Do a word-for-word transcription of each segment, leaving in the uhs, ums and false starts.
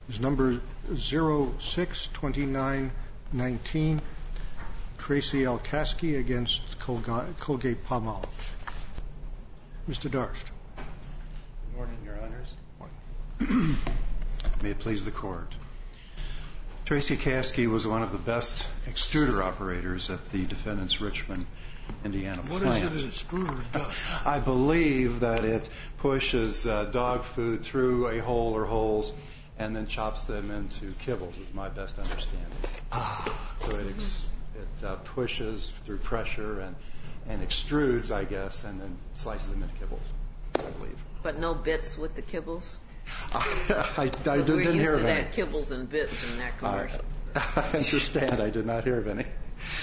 is number zero six two nine one nine, Tracy L. Caskey against Colgate-Palmolive. Mister Darst. Good morning, Your Honors. May it please the Court. Tracy Caskey was one of the best extruder operators at the defendant's Richmond, Indiana plant. What is it an extruder does? I believe that it pushes uh, dog food through a hole or holes and then chops them into kibbles, is my best understanding. Ah. So it, ex- it uh, pushes through pressure and, and extrudes, I guess, and then slices them into kibbles, I believe. But no bits with the kibbles? I, I, I didn't we're hear used of to any. that kibbles and bits in that commercial. I, I understand. I did not hear of any.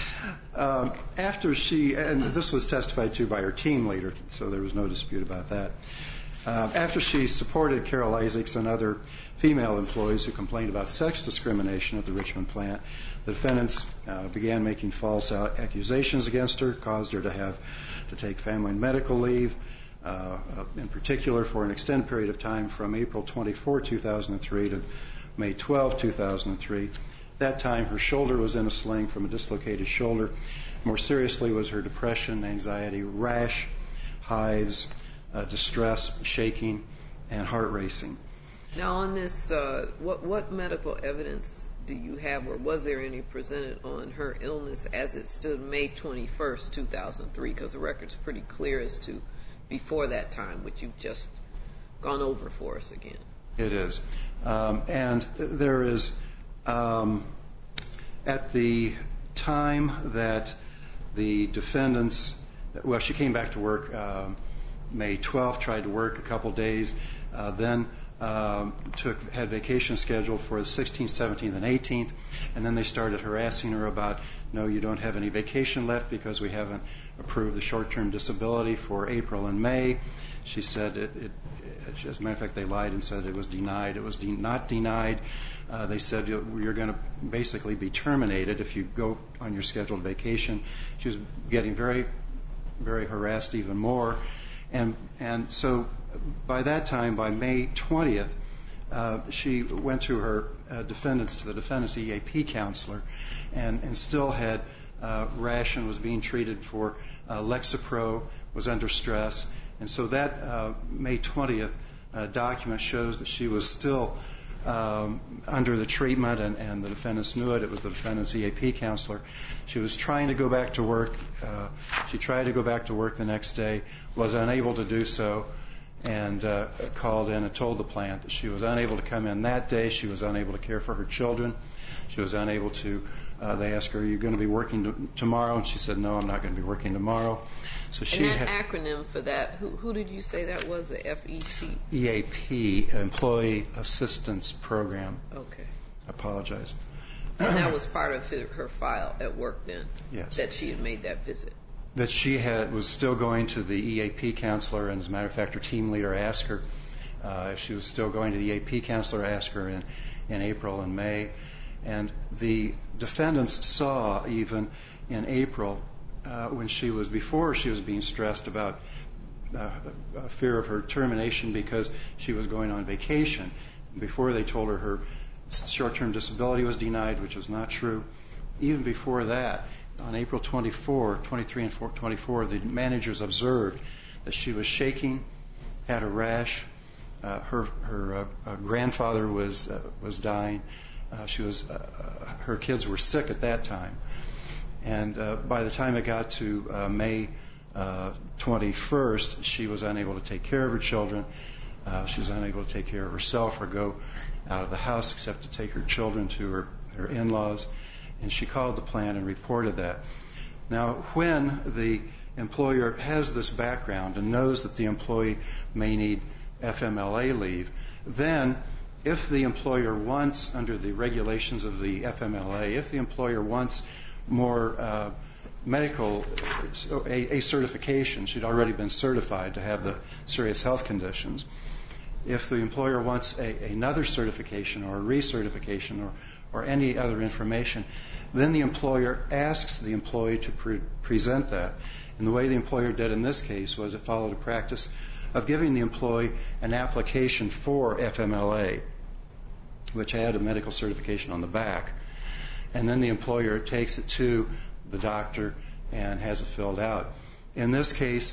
Um, after she, and this was testified to by her team leader, so there was no dispute about that. Uh, after she supported Carol Isaacs and other female employees who complained about sex discrimination at the Richmond plant, the defendants uh, began making false accusations against her, caused her to have to take family and medical leave, uh, in particular for an extended period of time from April twenty-fourth, two thousand three to May twelfth, two thousand three. That time, her shoulder was in a sling from a dislocated shoulder. More seriously was her depression, anxiety, rash, hives, uh, distress, shaking, and heart racing. Now, on this, uh, what what medical evidence do you have, or was there any presented on her illness as it stood May twenty-first, two thousand three? Because the record's pretty clear as to before that time, which you've just gone over for us again. It is. Um, and there is, um, at the time that the defendants, well, she came back to work um, May twelfth, tried to work a couple days, uh, then um, took had vacation scheduled for the sixteenth, seventeenth, and eighteenth, and then they started harassing her about, no, you don't have any vacation left because we haven't approved the short-term disability for April and May. She said, it, it, it, as a matter of fact, they lied and said it was denied. It was de- not denied. Uh, they said you're going to basically be terminated if you go on your scheduled vacation. She was getting very, very harassed even more. And and so by that time, by May twentieth, uh, she went to her uh, defendants, to the defendant's E A P counselor, and, and still had uh, rash and was being treated for uh, Lexapro, was under stress. And so that uh, May twentieth uh, document shows that she was still um, under the treatment, and, and the defendants knew it. It was the defendant's E A P counselor. She was trying to go back to work. Uh, she tried to go back to work the next day, was unable to do so, and uh, called in and told the plant that she was unable to come in that day. She was unable to care for her children. She was unable to, uh, they asked her, are you going to be working to, tomorrow? And she said, no, I'm not going to be working tomorrow. So she and that had, acronym for that, who, who did you say that was, the F E C? E A P, Employee Assistance Program. Okay. I apologize. And that was part of her, her file at work then? Yes. That she had made that visit? That she had was still going to the E A P counselor, and as a matter of fact, her team leader asked her uh, if she was still going to the E A P counselor, asked her in, in April and May. And the defendants saw even in April, uh, when she was, before she was being stressed about uh, a fear of her termination because she was going on vacation, before they told her her short-term disability was denied, which was not true. Even before that, on April twenty-fourth, twenty-three and twenty-four, the managers observed that she was shaking, had a rash. Uh, her her uh, uh, grandfather was uh, was dying. Uh, she was uh, her kids were sick at that time, and uh, by the time it got to uh, May uh, twenty-first, she was unable to take care of her children. Uh, she was unable to take care of herself or go out of the house except to take her children to her, her in-laws. And she called the plant and reported that. Now, when the employer has this background and knows that the employee may need F M L A leave, then if the employer wants, under the regulations of the F M L A, if the employer wants more uh, medical, a, a certification, she'd already been certified to have the serious health conditions. If the employer wants a, another certification or a recertification or, or any other information, then the employer asks the employee to pre- present that. And the way the employer did in this case was it followed a practice of giving the employee an application for F M L A. which had a medical certification on the back. And then the employer takes it to the doctor and has it filled out. In this case,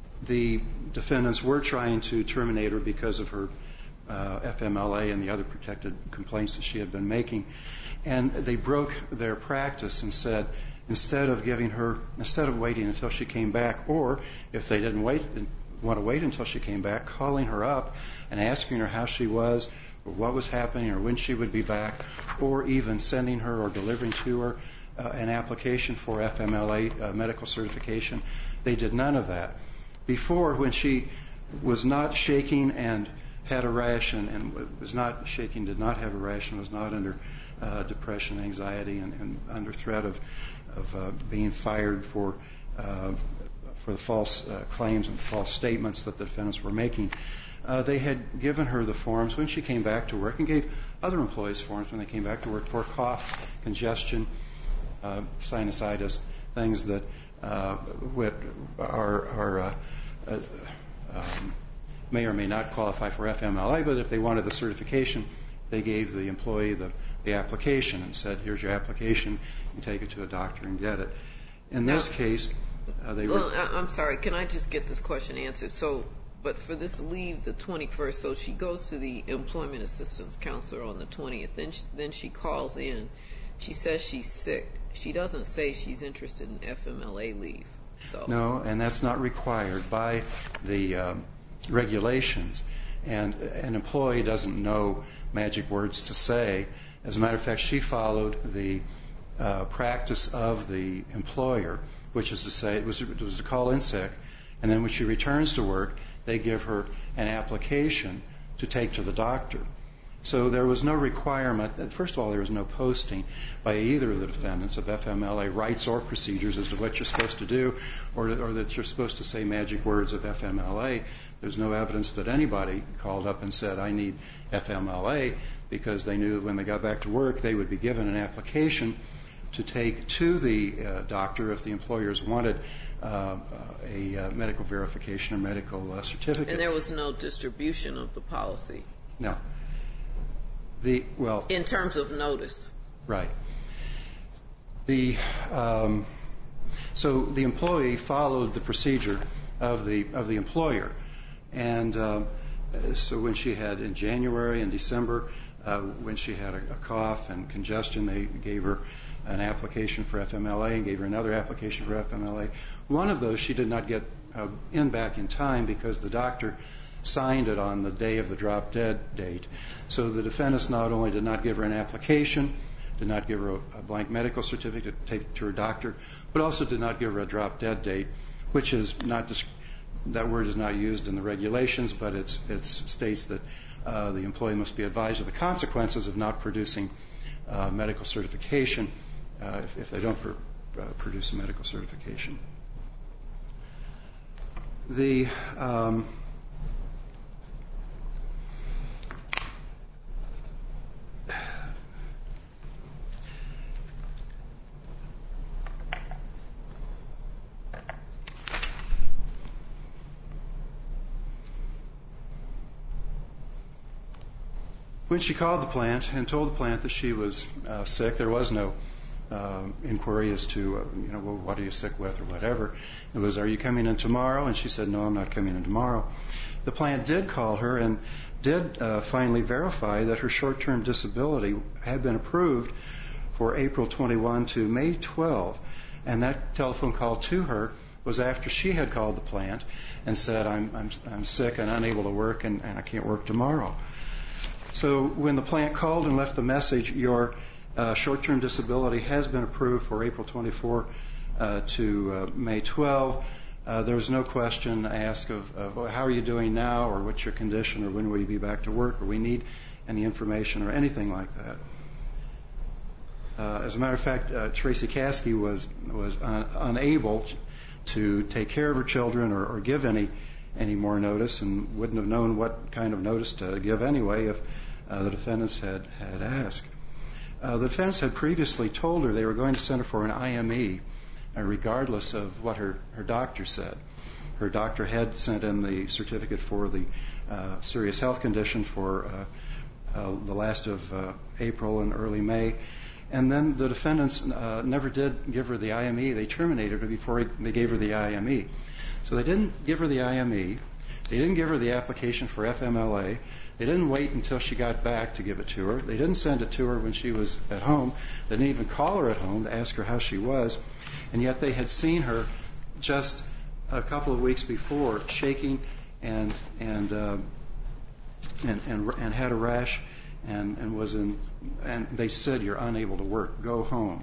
the defendants were trying to terminate her because of her uh, F M L A and the other protected complaints that she had been making. And they broke their practice and said, instead of giving her, instead of waiting until she came back, or if they didn't wait, want to wait until she came back, calling her up and asking her how she was, or what was happening, or when she would be back, or even sending her or delivering to her uh, an application for F M L A uh, medical certification. They did none of that. Before, when she was not shaking and had a rash, and, and was not shaking, did not have a rash, and was not under uh, depression, anxiety, and, and under threat of, of uh, being fired for uh, for the false uh, claims and false statements that the defendants were making, uh, they had given her the forms when she came back to work, and gave other employees forms when they came back to work for cough, congestion, uh, sinusitis, things that uh, what are, are uh, uh, um, may or may not qualify for F M L A, but if they wanted the certification, they gave the employee the, the application and said, here's your application, you take it to a doctor and get it. In this case, uh, they well, were... I'm sorry, can I just get this question answered? So, but for this leave, the twenty-first, so she goes to the employment assistance counselor on the twentieth, then she, then she calls in, she says she's sick. She doesn't say she's interested in F M L A leave, though. No, and that's not required by the um, regulations. And an employee doesn't know magic words to say. As a matter of fact, she followed the uh, practice of the employer, which is to say it was, it was to call in sick, and then when she returns to work, they give her an application to take to the doctor. So there was no requirement. First of all, there was no posting by either of the defendants of F M L A rights or procedures as to what you're supposed to do, or, or that you're supposed to say magic words of F M L A. There's no evidence that anybody called up and said, I need F M L A, because they knew that when they got back to work, they would be given an application to take to the uh, doctor if the employers wanted uh, a uh, medical verification or medical uh, certificate. And there was no distribution of the policy? No. The, well, in terms of notice. Right. The um, so the employee followed the procedure of the of the employer, and uh, so when she had in January and December, uh, when she had a, a cough and congestion, they gave her an application for F M L A and gave her another application for F M L A. One of those she did not get uh, in back in time because the doctor signed it on the day of the drop dead date. So the defendants not only did not give her an application, did not give her a, a blank medical certificate to take to her doctor, but also did not give her a drop dead date, which is not that word is not used in the regulations, but it's it states that uh, the employee must be advised of the consequences of not producing uh, medical certification uh, if, if they don't pr- uh, produce a medical certification. The um, When she called the plant and told the plant that she was uh, sick, there was no um, inquiry as to, uh, you know, well, what are you sick with or whatever. It was, are you coming in tomorrow? And she said, no, I'm not coming in tomorrow. The plant did call her and did uh, finally verify that her short-term disability had been approved for April twenty-first to May twelfth. And that telephone call to her was after she had called the plant and said, I'm, I'm, I'm sick and unable to work and, and I can't work tomorrow. So when the plant called and left the message, your uh, short-term disability has been approved for April twenty-fourth uh, to uh, May twelfth, uh, there was no question asked of, of well, how are you doing now, or what's your condition, or when will you be back to work, or we need any information or anything like that. Uh, as a matter of fact, uh, Tracy Caskey was was un- unable to take care of her children or, or give any any more notice, and wouldn't have known what kind of notice to give anyway if uh, the defendants had, had asked. Uh, the defendants had previously told her they were going to send her for an I M E, uh, regardless of what her, her doctor said. Her doctor had sent in the certificate for the uh, serious health condition for uh, uh, the last of uh, April and early May. And then the defendants uh, never did give her the I M E. They terminated her before they gave her the I M E. So they didn't give her the I M E. They didn't give her the application for F M L A. They didn't wait until she got back to give it to her. They didn't send it to her when she was at home. They didn't even call her at home to ask her how she was. And yet they had seen her just a couple of weeks before shaking and and uh, and, and and had a rash and, and was in. And they said, "You're unable to work. Go home."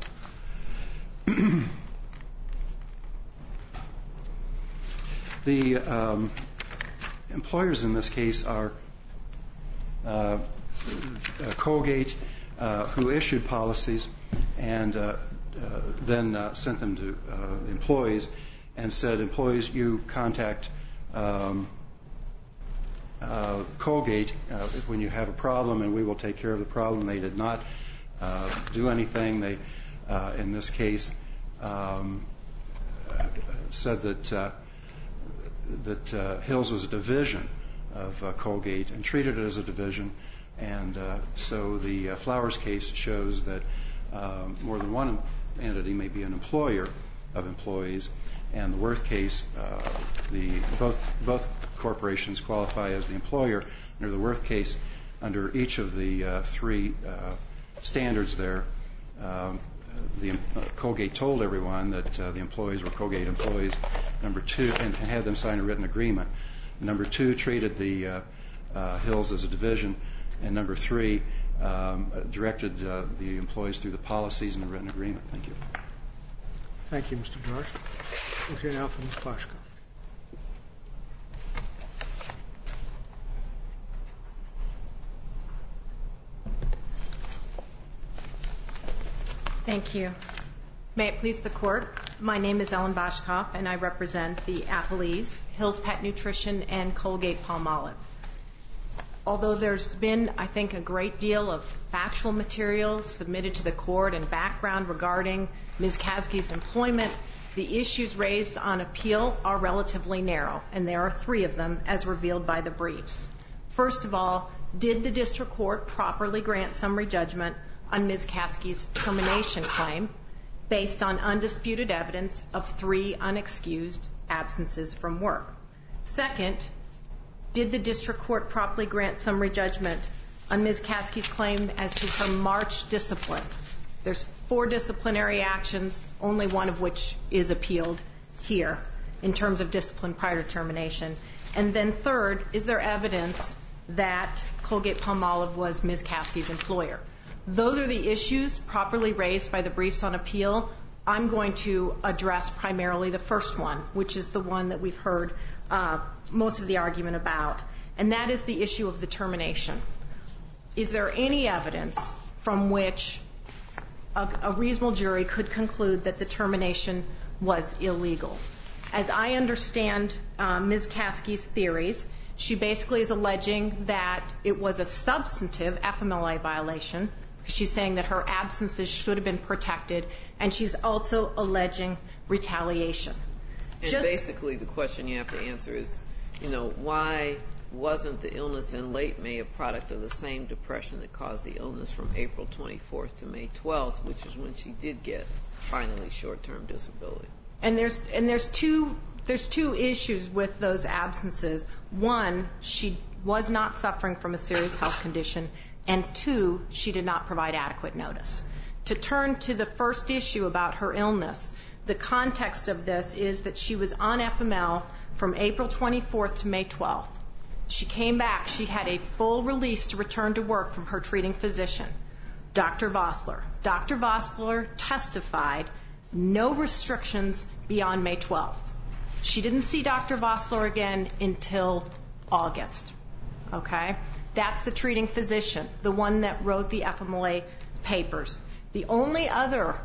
The um, employers in this case are uh, uh, Colgate, uh, who issued policies and uh, uh, then uh, sent them to uh, employees and said, "Employees, you contact um, uh, Colgate uh, when you have a problem, and we will take care of the problem." They did not uh, do anything. They, uh, in this case, um, said that. Uh, that uh, Hills was a division of uh, Colgate and treated it as a division. And uh, so the uh, Flowers case shows that um, more than one entity may be an employer of employees. And the Worth case, uh, the both both corporations qualify as the employer. Under the Worth case, under each of the uh, three uh, standards there, um, the uh, Colgate told everyone that uh, the employees were Colgate employees. Number two, and, and had them sign a written agreement. Number two, treated the uh, uh, Hills as a division, and number three, um, directed uh, the employees through the policies and the written agreement. Thank you. Thank you, Mister Darst. Okay, now for Miz Plaschko. Thank you. May it please the Court, my name is Ellen Boschkoff, and I represent the Applees, Hills Pet Nutrition, and Colgate-Palmolive. Although there's been, I think, a great deal of factual material submitted to the Court and background regarding Miz Kasky's employment, the issues raised on appeal are relatively narrow, and there are three of them as revealed by the briefs. First of all, did the District Court properly grant summary judgment on Miz Kasky's termination claim based on undisputed evidence of three unexcused absences from work? Second, did the District Court properly grant summary judgment on Miz Kasky's claim as to her March discipline? There's four disciplinary actions, only one of which is appealed here in terms of discipline prior to termination. And then third, is there evidence that Colgate-Palmolive was Miz Kasky's employer? Those are the issues properly raised by the briefs on appeal. I'm going to address primarily the first one, which is the one that we've heard uh, most of the argument about, and that is the issue of the termination. Is there any evidence from which a, a reasonable jury could conclude that the termination was illegal? As I understand uh, Miz Kasky's theories, she basically is alleging that it was a substantive F M L A violation. She's saying that her absences should have been protected, and she's also alleging retaliation. And Just, basically the question you have to answer is, you know, why wasn't the illness in late May a product of the same depression that caused the illness from April twenty-fourth to May twelfth, which is when she did get finally short-term disability? And there's and there's two there's two issues with those absences. One, she was not suffering from a serious health condition, and two, she did not provide adequate notice. To turn to the first issue about her illness, the context of this is that she was on F M L from April twenty-fourth to May twelfth. She came back. She had a full release to return to work from her treating physician, Doctor Vossler. Doctor Vossler testified no restrictions beyond May twelfth. She didn't see Doctor Vossler again until August. Okay? That's the treating physician, the one that wrote the F M L A papers. The only other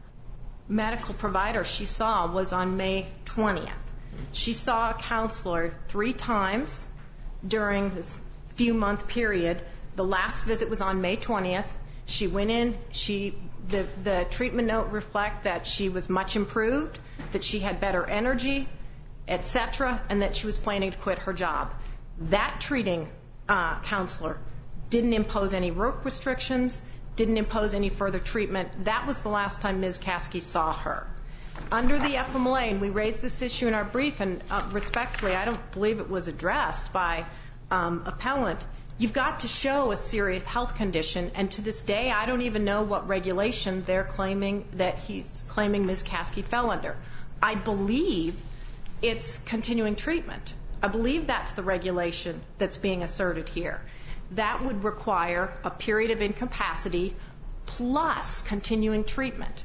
medical provider she saw was on May twentieth. She saw a counselor three times during this few-month period. The last visit was on May twentieth. She went in. She the, the treatment note reflect that she was much improved, that she had better energy, et cetera, and that she was planning to quit her job. That treating uh, counselor didn't impose any work restrictions, didn't impose any further treatment. That was the last time Miz Caskey saw her. Under the F M L A, and we raised this issue in our brief, and uh, respectfully, I don't believe it was addressed by um, appellant, you've got to show a serious health condition, and to this day, I don't even know what regulation they're claiming that he's claiming Miz Caskey fell under. I believe it's continuing treatment. I believe that's the regulation that's being asserted here. That would require a period of incapacity plus continuing treatment.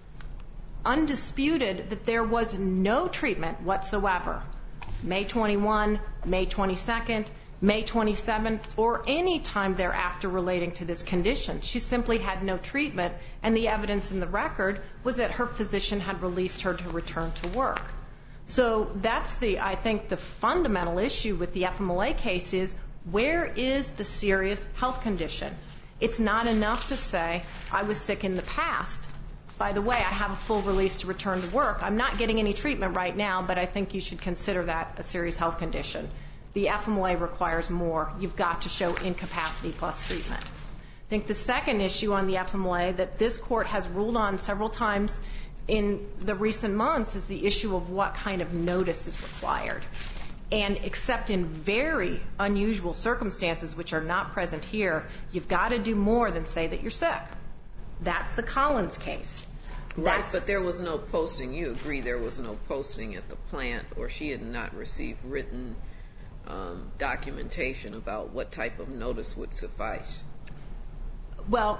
Undisputed that there was no treatment whatsoever, May twenty-first, May twenty-second, May twenty-seventh, or any time thereafter relating to this condition. She simply had no treatment, and the evidence in the record was that her physician had released her to return to work. So that's the, I think, the fundamental issue with the F M L A case is, where is the serious health condition? It's not enough to say, I was sick in the past. By the way, I have a full release to return to work. I'm not getting any treatment right now, but I think you should consider that a serious health condition. The F M L A requires more. You've got to show incapacity plus treatment. I think the second issue on the F M L A that this court has ruled on several times in the recent months is the issue of what kind of notice is required. And except in very unusual circumstances, which are not present here, you've got to do more than say that you're sick. That's the Collins case. Right, That's, but there was no posting. You agree there was no posting at the plant, or she had not received written um, documentation about what type of notice would suffice? Well,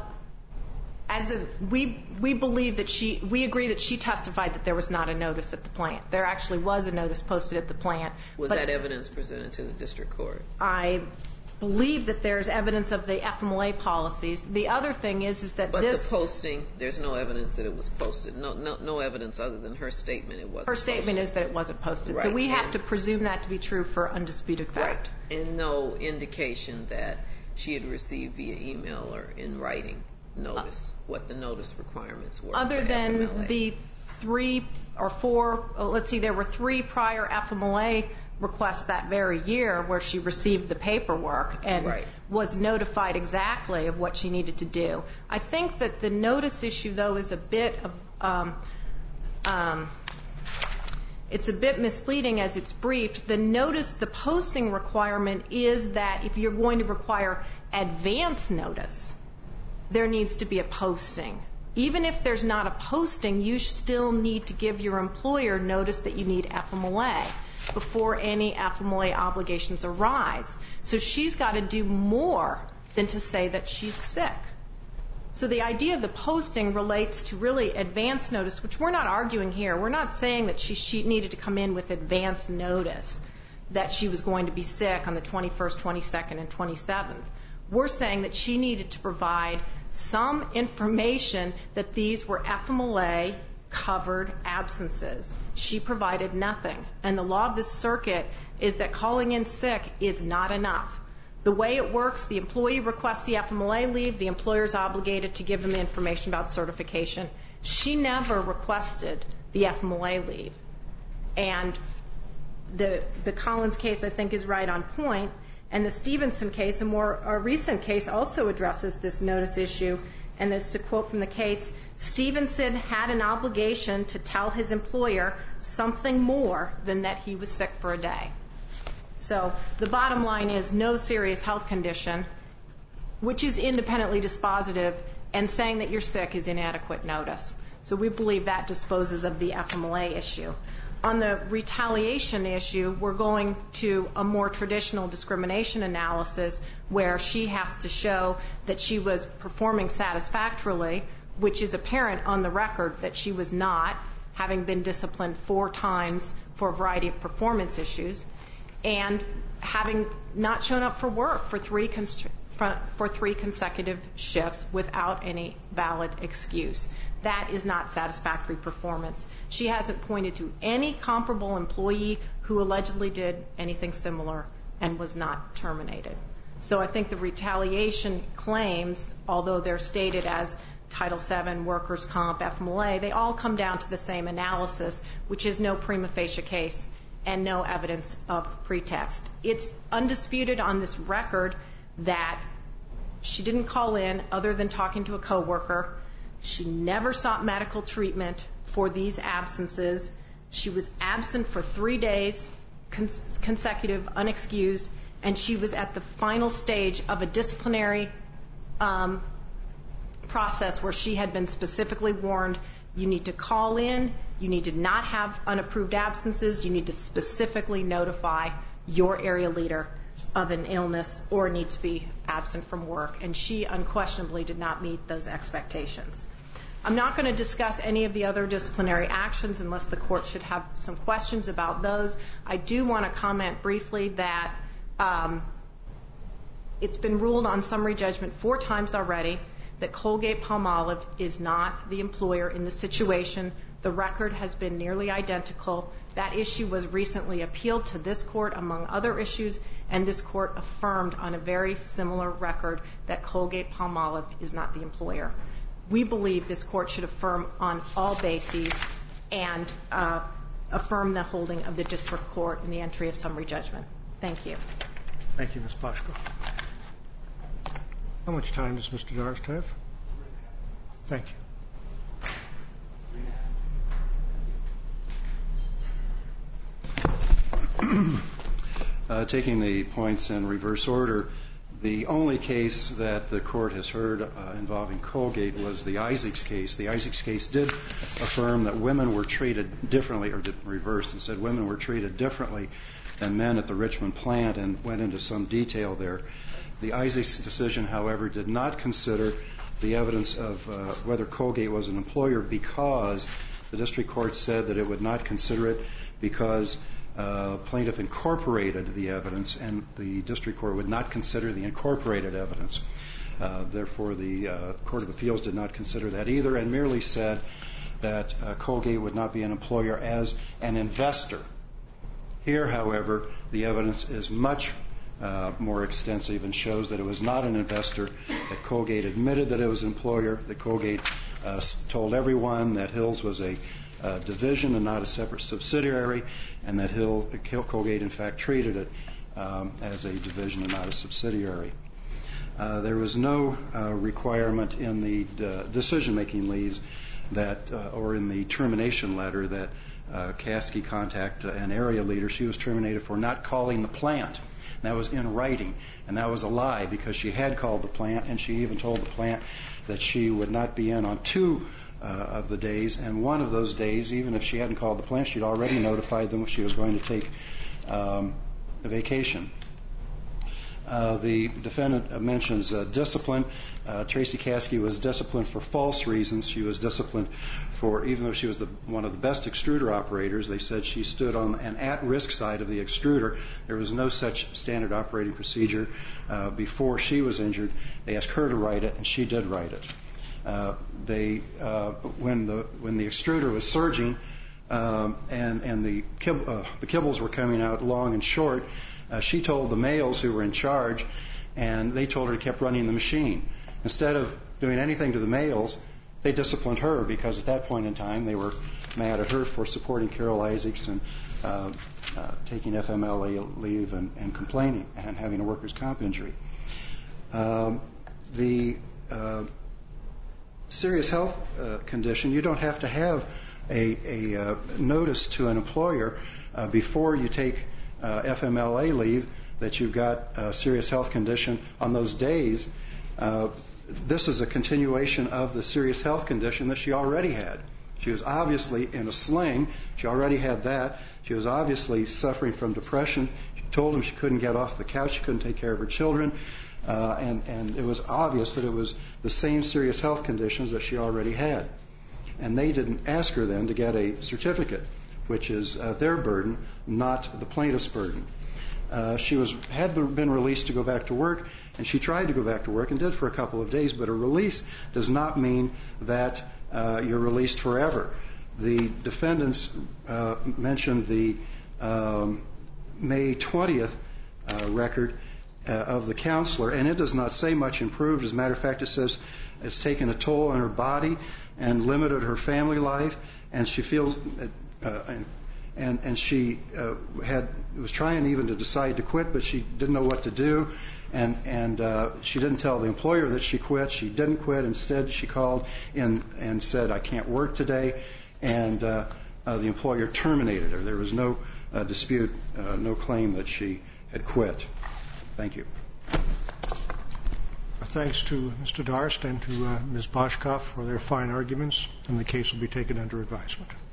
as a, we we believe that she, we agree that she testified that there was not a notice at the plant. There actually was a notice posted at the plant. Was that evidence presented to the district court? I believe that there's evidence of the F M L A policies. The other thing is, is that but this... But the posting, there's no evidence that it was posted. No, no, no evidence other than her statement it wasn't Her statement posted. is that it wasn't posted. Right. So we have and, to presume that to be true for undisputed fact. Right. And no indication that she had received via email or in writing notice uh, what the notice requirements were. Other than F M L A. The three or four, uh, let's see, there were three prior F M L A requests that very year where she received the paperwork and right. was notified exactly of what she needed to do. I think that the notice issue, though, is a bit of, um, um, it's a bit misleading as it's briefed. The notice, the posting requirement is that if you're going to require advance notice, there needs to be a posting. Even if there's not a posting, you still need to give your employer notice that you need F M L A before any F M L A obligations arise. So she's got to do more than to say that she's sick. So the idea of the posting relates to really advance notice, which we're not arguing here. We're not saying that she, she needed to come in with advance notice that she was going to be sick on the twenty-first, twenty-second, and twenty-seventh. We're saying that she needed to provide some information that these were F M L A covered absences. She provided nothing. And the law of this circuit is that calling in sick is not enough. The way it works, the employee requests the F M L A leave, the employer is obligated to give them information about certification. She never requested the F M L A leave. And the, the Collins case, I think, is right on point. And the Stevenson case, a more a recent case, also addresses this notice issue. And this is a quote from the case: Stevenson had an obligation to tell his employer something more than that he was sick for a day. So the bottom line is no serious health condition, which is independently dispositive, and saying that you're sick is inadequate notice. So we believe that disposes of the F M L A issue. On the retaliation issue, we're going to a more traditional discrimination analysis where she has to show that she was performing satisfactorily, which is apparent on the record that she was not, having been disciplined four times for a variety of performance issues, and having not shown up for work for three const- for three consecutive shifts without any valid excuse. That is not satisfactory performance. She hasn't pointed to any comparable employee who allegedly did anything similar and was not terminated. So I think the retaliation claims, although they're stated as Title seven, workers' comp, F M L A, they all come down to the same analysis, which is no prima facie case and no evidence of pretext. It's undisputed on this record that She didn't call in other than talking to a coworker. She never sought medical treatment for these absences. She was absent for three days, cons- consecutive, unexcused, and she was at the final stage of a disciplinary um, process where she had been specifically warned, you need to call in, you need to not have unapproved absences, you need to specifically notify your area leader of an illness or need to be absent from work, and she unquestionably did not meet those expectations. I'm not going to discuss any of the other disciplinary actions unless the court should have some questions about those. I do want to comment briefly that um, it's been ruled on summary judgment four times already that Colgate-Palmolive is not the employer in the situation. The record has been nearly identical. That issue was recently appealed to this court, among other issues, and this court affirmed on a very similar record that Colgate-Palmolive is not the employer. We believe this court should affirm on all bases and uh, affirm the holding of the district court in the entry of summary judgment. Thank you. Thank you, Miz Pashko. How much time does Mister Darst have? Thank you. Uh, taking the points in reverse order, the only case that the court has heard uh, involving Colgate was the Isaacs case. The Isaacs case did affirm that women were treated differently, or did reverse and said women were treated differently than men at the Richmond plant, and went into some detail there. The Isaacs decision, however, did not consider the evidence of uh, whether Colgate was an employer, because the district court said that it would not consider it because uh, plaintiff incorporated the evidence, and the district court would not consider the incorporated evidence. Uh, therefore, the uh, Court of Appeals did not consider that either, and merely said that uh, Colgate would not be an employer as an investor. Here, however, the evidence is much Uh, more extensive and shows that it was not an investor, that Colgate admitted that it was an employer, that Colgate uh, told everyone that Hills was a uh, division and not a separate subsidiary, and that Hill, Colgate in fact treated it um, as a division and not a subsidiary. Uh, there was no uh, requirement in the uh, decision-making leaves that, uh, or in the termination letter, that uh, Caskey contact an area leader. She was terminated for not calling the plant. That was in writing, and that was a lie, because she had called the plant, and she even told the plant that she would not be in on two uh, of the days, and one of those days, even if she hadn't called the plant, she'd already notified them she was going to take um, a vacation. Uh, the defendant mentions uh, discipline. Uh, Tracy Caskey was disciplined for false reasons. She was disciplined for, even though she was the, one of the best extruder operators, they said she stood on an at-risk side of the extruder. There was no such standard operating procedure uh, before she was injured. They asked her to write it, and she did write it. Uh, they, uh, when the when the extruder was surging um, and and the kib- uh, the kibbles were coming out long and short, Uh, she told the males who were in charge, and they told her to keep running the machine. Instead of doing anything to the males, they disciplined her, because at that point in time they were mad at her for supporting Carol Isaacs and uh, uh, taking F M L A leave and, and complaining and having a workers' comp injury. Um, the uh, serious health uh, condition, you don't have to have a, a uh, notice to an employer uh, before you take Uh, F M L A leave that you've got a serious health condition on those days. Uh, this is a continuation of the serious health condition that she already had. She was obviously in a sling. She already had that. She was obviously suffering from depression. She told him she couldn't get off the couch. She couldn't take care of her children. Uh, and, and it was obvious that it was the same serious health conditions that she already had. And they didn't ask her then to get a certificate, which is uh, their burden, not the plaintiff's burden. Uh, she was had been released to go back to work, and she tried to go back to work and did for a couple of days, but a release does not mean that uh, you're released forever. The defendants uh, mentioned the um, May twentieth uh, record uh, of the counselor, and it does not say much improved. As a matter of fact, it says it's taken a toll on her body and limited her family life, and she feels... Uh, and, and and she uh, had was trying even to decide to quit, but she didn't know what to do, And, and uh, she didn't tell the employer that she quit. She didn't quit. Instead, she called in and said, I can't work today. And uh, uh, the employer terminated her. There was no uh, dispute, uh, no claim that she had quit. Thank you. Thanks to Mister Darst and to uh, Miz Boshkoff for their fine arguments, and the case will be taken under advisement.